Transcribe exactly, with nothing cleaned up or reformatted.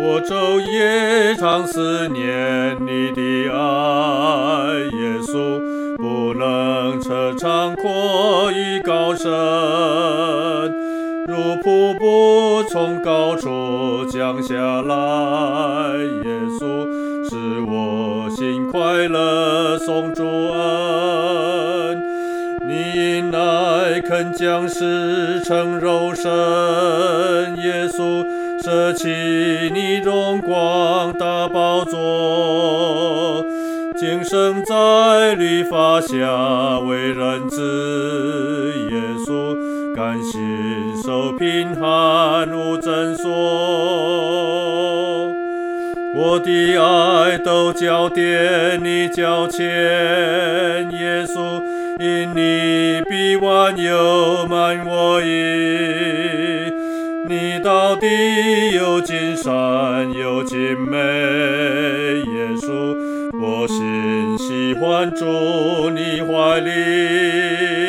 我昼夜常思念你的爱，耶稣，不能测长阔与高深，如瀑布从高处降下来，耶稣，使我心快乐颂主恩。你因爱肯将死成肉身，耶稣，舍弃你荣光大宝座，今生在律法下为人子，耶稣，甘心受贫寒无诊所。我的爱都交奠你脚前，耶稣，因你必万有满我意。你到底又尽善又尽美，耶稣，我心喜欢住你怀里。